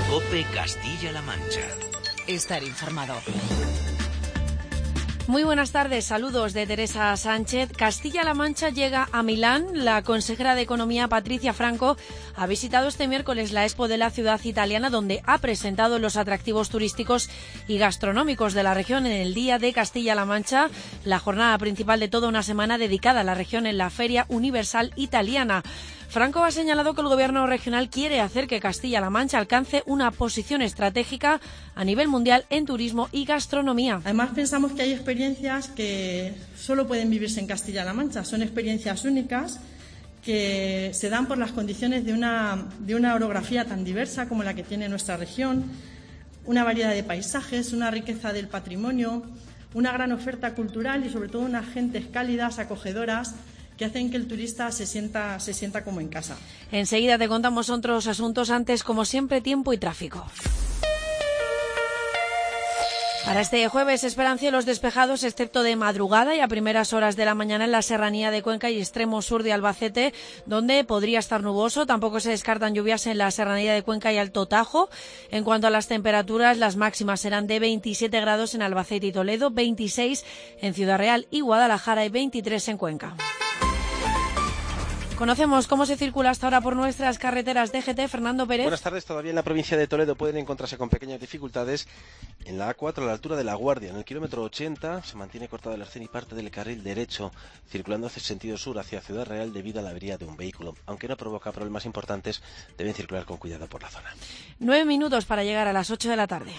COPE Castilla-La Mancha. Estar informado. Muy buenas tardes, saludos de Teresa Sánchez. Castilla-La Mancha llega a Milán. La consejera de Economía, Patricia Franco, ha visitado este miércoles la Expo de la ciudad italiana, donde ha presentado los atractivos turísticos y gastronómicos de la región en el Día de Castilla-La Mancha, la jornada principal de toda una semana dedicada a la región en la Feria Universal Italiana. Franco ha señalado que el Gobierno regional quiere hacer que Castilla-La Mancha alcance una posición estratégica a nivel mundial en turismo y gastronomía. Además, pensamos que hay experiencias que solo pueden vivirse en Castilla-La Mancha. Son experiencias únicas que se dan por las condiciones de una orografía tan diversa como la que tiene nuestra región, una variedad de paisajes, una riqueza del patrimonio, una gran oferta cultural y, sobre todo, unas gentes cálidas, acogedoras, que hacen que el turista se sienta como en casa. Enseguida te contamos otros asuntos. Antes, como siempre, tiempo y tráfico. Para este jueves esperan cielos despejados, excepto de madrugada y a primeras horas de la mañana en la serranía de Cuenca y extremo sur de Albacete, donde podría estar nuboso. Tampoco se descartan lluvias en la serranía de Cuenca y Alto Tajo. En cuanto a las temperaturas, las máximas serán de 27 grados en Albacete y Toledo, 26 en Ciudad Real y Guadalajara y 23 en Cuenca. Conocemos cómo se circula hasta ahora por nuestras carreteras. DGT, Fernando Pérez. Buenas tardes. Todavía en la provincia de Toledo pueden encontrarse con pequeñas dificultades en la A4 a la altura de La Guardia. En el kilómetro 80 se mantiene cortada el arcén y parte del carril derecho, circulando hacia sentido sur, hacia Ciudad Real, debido a la avería de un vehículo. Aunque no provoca problemas importantes, deben circular con cuidado por la zona. 9 minutos para llegar a las 8 de la tarde.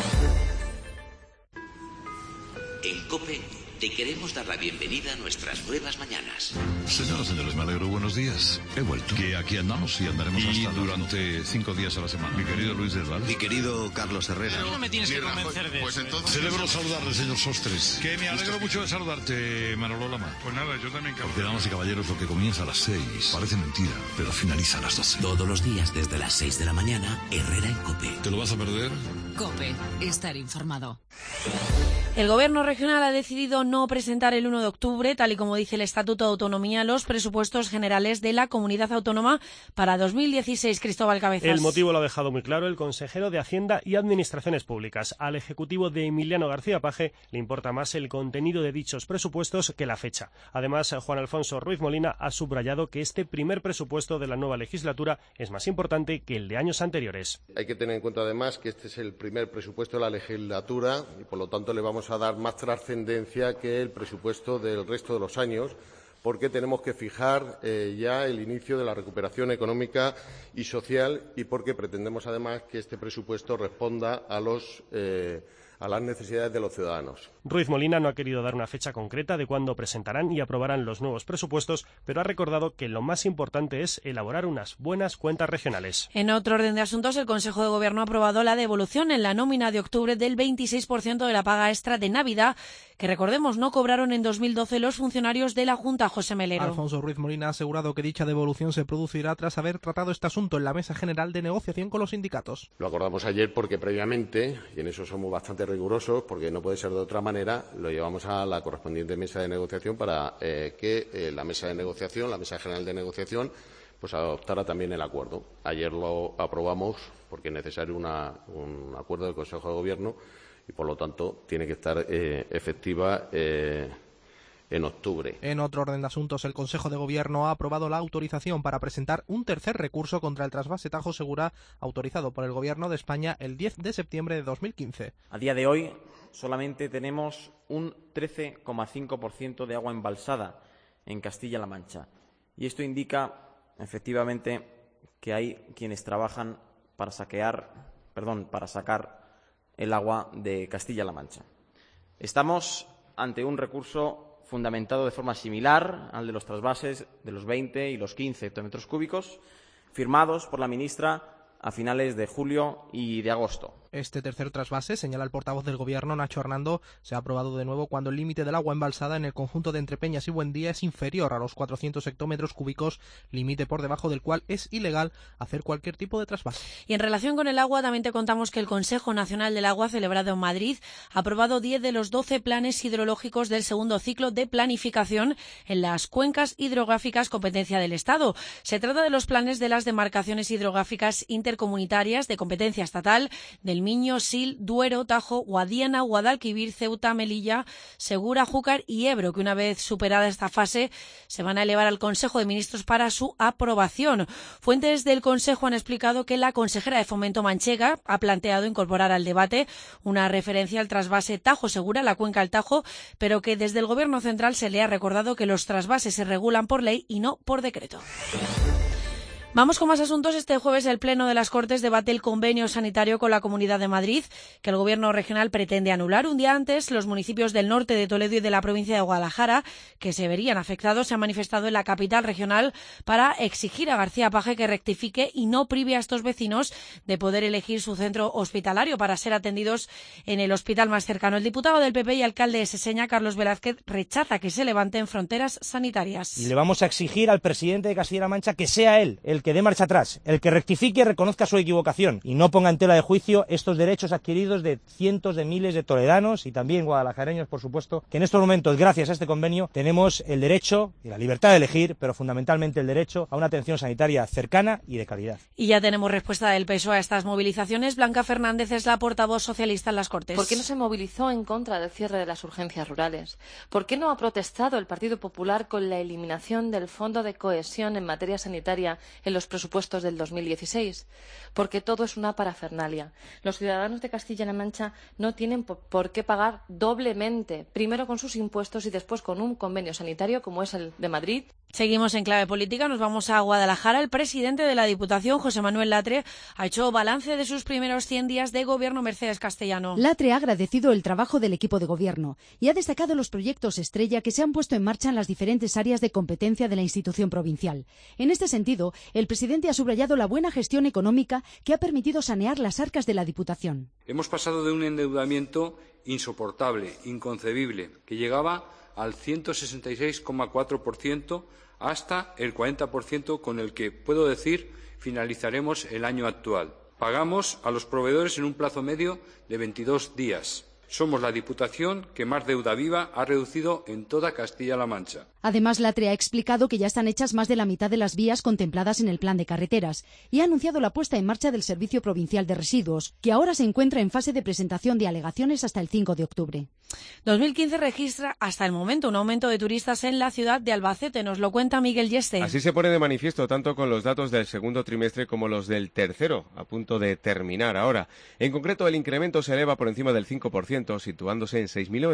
En COPE te queremos dar la bienvenida a nuestras nuevas mañanas. Señoras, señores, me alegro. Buenos días. He vuelto. Que aquí andamos y andaremos hasta durante 5 días a la semana. Mi querido Luis del Val. Mi querido Carlos Herrera. Pero no me tienes que convencer de pues eso. Entonces, celebro saludarle, señor Sostres. Que me alegro mucho de saludarte, Manolo Lama. Pues nada, yo también, Carlos. Porque, damas y caballeros, lo que comienza a las 6 parece mentira, pero finaliza a las 12. Todos los días desde las 6 de la mañana, Herrera en COPE. ¿Te lo vas a perder? COPE. Estar informado. El Gobierno regional ha decidido no presentar el 1 de octubre, tal y como dice el Estatuto de Autonomía, los presupuestos generales de la Comunidad Autónoma para 2016. Cristóbal Cabezas. El motivo lo ha dejado muy claro el consejero de Hacienda y Administraciones Públicas. Al Ejecutivo de Emiliano García Paje le importa más el contenido de dichos presupuestos que la fecha. Además, Juan Alfonso Ruiz Molina ha subrayado que este primer presupuesto de la nueva legislatura es más importante que el de años anteriores. Hay que tener en cuenta, además, que este es el primer presupuesto de la legislatura y, por lo tanto, le vamos a dar más trascendencia que el presupuesto del resto de los años, porque tenemos que fijar ya el inicio de la recuperación económica y social y porque pretendemos, además, que este presupuesto responda a las necesidades de los ciudadanos. Ruiz Molina no ha querido dar una fecha concreta de cuándo presentarán y aprobarán los nuevos presupuestos, pero ha recordado que lo más importante es elaborar unas buenas cuentas regionales. En otro orden de asuntos, el Consejo de Gobierno ha aprobado la devolución en la nómina de octubre del 26% de la paga extra de Navidad, que, recordemos, no cobraron en 2012 los funcionarios de la Junta. José Melero. Alfonso Ruiz Molina ha asegurado que dicha devolución se producirá tras haber tratado este asunto en la Mesa General de Negociación con los sindicatos. Lo acordamos ayer porque previamente, y en eso somos bastante rigurosos, porque no puede ser de otra manera, lo llevamos a la correspondiente mesa de negociación para que la mesa general de negociación, pues adoptara también el acuerdo. Ayer lo aprobamos porque es necesario un acuerdo del Consejo de Gobierno y, por lo tanto, tiene que estar efectiva en octubre. En otro orden de asuntos, el Consejo de Gobierno ha aprobado la autorización para presentar un tercer recurso contra el trasvase Tajo Segura, autorizado por el Gobierno de España el 10 de septiembre de 2015. A día de hoy solamente tenemos un 13,5% de agua embalsada en Castilla-La Mancha. Y esto indica, efectivamente, que hay quienes trabajan para sacar el agua de Castilla-La Mancha. Estamos ante un recurso fundamentado de forma similar al de los trasvases de los 20 y los 15 hectómetros cúbicos, firmados por la ministra a finales de julio y de agosto. Este tercer trasvase, señala el portavoz del Gobierno, Nacho Hernando, se ha aprobado de nuevo cuando el límite del agua embalsada en el conjunto de Entrepeñas y Buendía es inferior a los 400 hectómetros cúbicos, límite por debajo del cual es ilegal hacer cualquier tipo de trasvase. Y en relación con el agua, también te contamos que el Consejo Nacional del Agua, celebrado en Madrid, ha aprobado 10 de los 12 planes hidrológicos del segundo ciclo de planificación en las cuencas hidrográficas competencia del Estado. Se trata de los planes de las demarcaciones hidrográficas intercomunitarias de competencia estatal del Miño, Sil, Duero, Tajo, Guadiana, Guadalquivir, Ceuta, Melilla, Segura, Júcar y Ebro, que una vez superada esta fase se van a elevar al Consejo de Ministros para su aprobación. Fuentes del Consejo han explicado que la consejera de Fomento Manchega ha planteado incorporar al debate una referencia al trasvase Tajo-Segura, la cuenca del Tajo, pero que desde el Gobierno central se le ha recordado que los trasvases se regulan por ley y no por decreto. Vamos con más asuntos. Este jueves el Pleno de las Cortes debate el convenio sanitario con la Comunidad de Madrid que el Gobierno regional pretende anular. Un día antes, los municipios del norte de Toledo y de la provincia de Guadalajara, que se verían afectados, se han manifestado en la capital regional para exigir a García Paje que rectifique y no prive a estos vecinos de poder elegir su centro hospitalario para ser atendidos en el hospital más cercano. El diputado del PP y alcalde de Seseña, Carlos Velázquez, rechaza que se levanten fronteras sanitarias. Y le vamos a exigir al presidente de Castilla-La Mancha que sea él el que dé marcha atrás, el que rectifique y reconozca su equivocación y no ponga en tela de juicio estos derechos adquiridos de cientos de miles de toledanos y también guadalajareños, por supuesto, que en estos momentos, gracias a este convenio, tenemos el derecho y la libertad de elegir, pero fundamentalmente el derecho a una atención sanitaria cercana y de calidad. Y ya tenemos respuesta del PSOE a estas movilizaciones. Blanca Fernández es la portavoz socialista en las Cortes. ¿Por qué no se movilizó en contra del cierre de las urgencias rurales? ¿Por qué no ha protestado el Partido Popular con la eliminación del Fondo de Cohesión en materia sanitaria en los presupuestos del 2016? Porque todo es una parafernalia. Los ciudadanos de Castilla-La Mancha no tienen por qué pagar doblemente, primero con sus impuestos y después con un convenio sanitario como es el de Madrid. Seguimos en clave política, nos vamos a Guadalajara. El presidente de la Diputación, José Manuel Latre, ha hecho balance de sus primeros 100 días de gobierno. Mercedes Castellano. Latre ha agradecido el trabajo del equipo de gobierno y ha destacado los proyectos estrella que se han puesto en marcha en las diferentes áreas de competencia de la institución provincial. En este sentido, el presidente ha subrayado la buena gestión económica que ha permitido sanear las arcas de la Diputación. Hemos pasado de un endeudamiento insoportable, inconcebible, que llegaba al 166,4% hasta el 40% con el que, puedo decir, finalizaremos el año actual. Pagamos a los proveedores en un plazo medio de 22 días. Somos la Diputación que más deuda viva ha reducido en toda Castilla-La Mancha. Además, Latre ha explicado que ya están hechas más de la mitad de las vías contempladas en el plan de carreteras y ha anunciado la puesta en marcha del Servicio Provincial de Residuos, que ahora se encuentra en fase de presentación de alegaciones hasta el 5 de octubre. 2015 registra hasta el momento un aumento de turistas en la ciudad de Albacete. Nos lo cuenta Miguel Yeste. Así se pone de manifiesto tanto con los datos del segundo trimestre como los del tercero, a punto de terminar ahora. En concreto, el incremento se eleva por encima del 5%, situándose en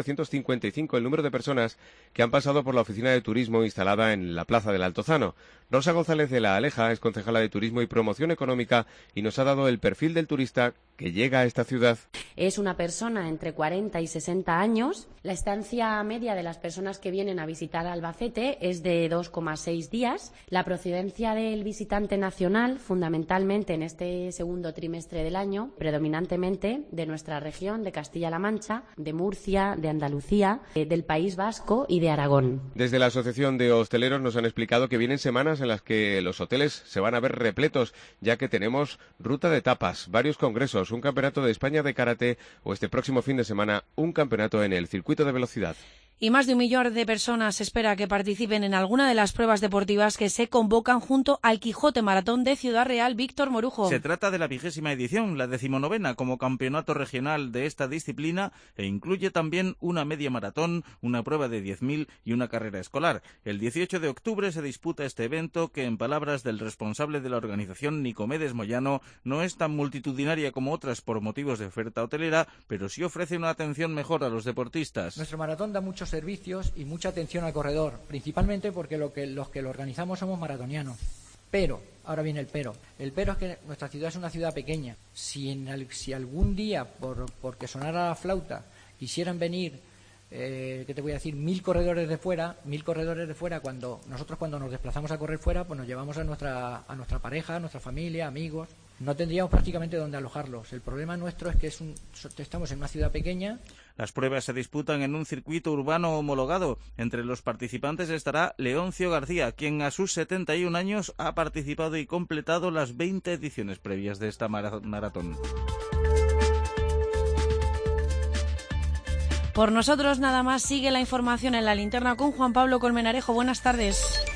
6.955 el número de personas que han pasado por la oficina de turismo instalada en la Plaza del Altozano. Rosa González de la Aleja es concejala de Turismo y Promoción Económica y nos ha dado el perfil del turista que llega a esta ciudad. Es una persona entre 40 y 60 años. La estancia media de las personas que vienen a visitar Albacete es de 2,6 días. La procedencia del visitante nacional, fundamentalmente en este segundo trimestre del año, predominantemente de nuestra región, de Castilla-La Mancha, de Murcia, de Andalucía, del País Vasco y de Aragón. Desde la Asociación de Hosteleros nos han explicado que vienen semanas en las que los hoteles se van a ver repletos, ya que tenemos ruta de tapas, varios congresos, un campeonato de España de karate o este próximo fin de semana un campeonato en el circuito de velocidad. Y más de 1 millón de personas espera que participen en alguna de las pruebas deportivas que se convocan junto al Quijote Maratón de Ciudad Real. Víctor Morujo. Se trata de la 20ª edición, la 19ª como campeonato regional de esta disciplina e incluye también una media maratón, una prueba de 10.000 y una carrera escolar. El 18 de octubre se disputa este evento que, en palabras del responsable de la organización, Nicomedes Moyano, no es tan multitudinaria como otras por motivos de oferta hotelera, pero sí ofrece una atención mejor a los deportistas. Nuestro maratón da muchos servicios y mucha atención al corredor, principalmente porque los que lo organizamos somos maratonianos. Pero, ahora viene el pero. El pero es que nuestra ciudad es una ciudad pequeña. Si algún día, porque sonara la flauta, quisieran venir, ¿qué te voy a decir? 1.000 corredores de fuera, cuando nos desplazamos a correr fuera, pues nos llevamos a nuestra pareja, a nuestra familia, amigos. no tendríamos prácticamente dónde alojarlos. El problema nuestro es que estamos en una ciudad pequeña. Las pruebas se disputan en un circuito urbano homologado. Entre los participantes estará Leoncio García, quien a sus 71 años ha participado y completado las 20 ediciones previas de esta maratón. Por nosotros nada más. Sigue la información en la linterna con Juan Pablo Colmenarejo. Buenas tardes.